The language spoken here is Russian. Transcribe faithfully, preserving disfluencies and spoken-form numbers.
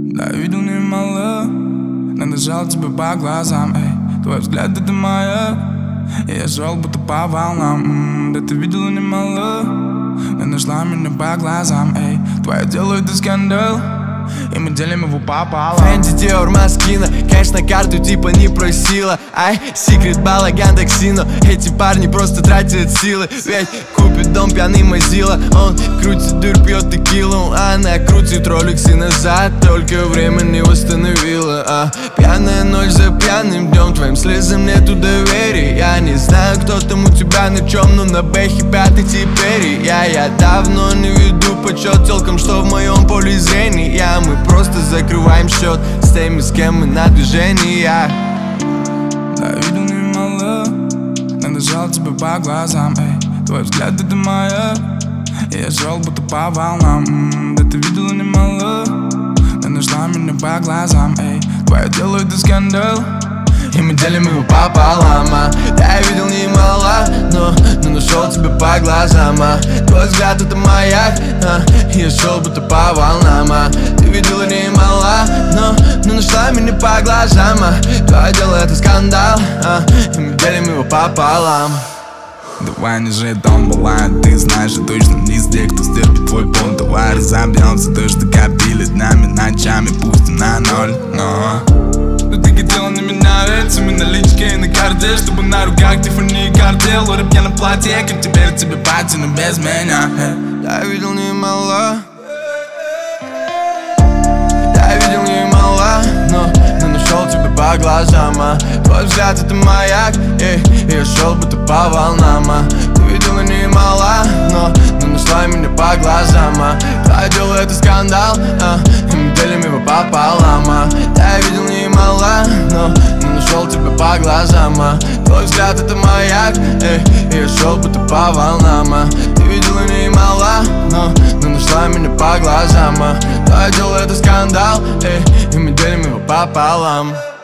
Да, видел немало, надышал тебе по глазам, эй. Твой взгляд — это маяк, и я шел будто по волнам. М-м, да ты видела немало, но нашла меня по глазам, эй. Твое дело — это скандал, и мы делим его пополам. Фэнди, Диор, Маскина, конечно, карту типа не просила. Ай, секрет, балаган, таксино. Эти парни просто тратят силы. Ведь купит дом пьяный Мазила. Он крутит дыр, пьет текилу. Она крутит роликсы назад, только время не восстановила. а. Пьяная ночь за пьяным днем, твоим слезам нету доверия. Я не знаю, кто там у тебя на чем, но на бэхе пятый теперь. Я, я давно не веду почет телкам, что в моем поле зрения. Мы просто закрываем счет с теми, с кем мы на движении. Да, видел немало, надышал тебе по глазам, эй. Твой взгляд — это маяк, и я шел будто по волнам. М-м, да ты видела немало, но нашла меня по глазам, эй. Твое дело — это скандал, и мы делим его пополам. а. Я видел немало, но, но нашел тебя по глазам. а. Твой взгляд — это маяк, а. Я шел будто по волнам. а. Ты видела немало, но, но нашла меня по глазам. а. Твое дело — это скандал, а. И мы делим его пополам. Давай не жить дом бывает, ты знаешь, я точно не из тех, кто стерпит твой пол. Давай разобьемся, то, что копили днями, ночами, пусть и на ноль. Но но ты хотела на меня ведь, на наличке и на карте, чтобы на руках Тиффани и картел. Рэп я на платье, как теперь тебе пати, но без меня. Я видел немало, я видел немало, но, но нашел тебя по глазам. а. Твой взгляд — это маяк, эй, и я шел будто по волнам. а. Ты видела немало, но, но нашла меня по глазам. а. Твое дело — это скандал, а. И мы делим его пополам. а. Я видел немало, но, но нашел тебя по глазам. а. Твой взгляд — это маяк, эй, и я шел будто по волнам. а. Ты видела немало, но, но нашла меня по глазам. а. Твое дело — это скандал, эй, и мы делим его пополам.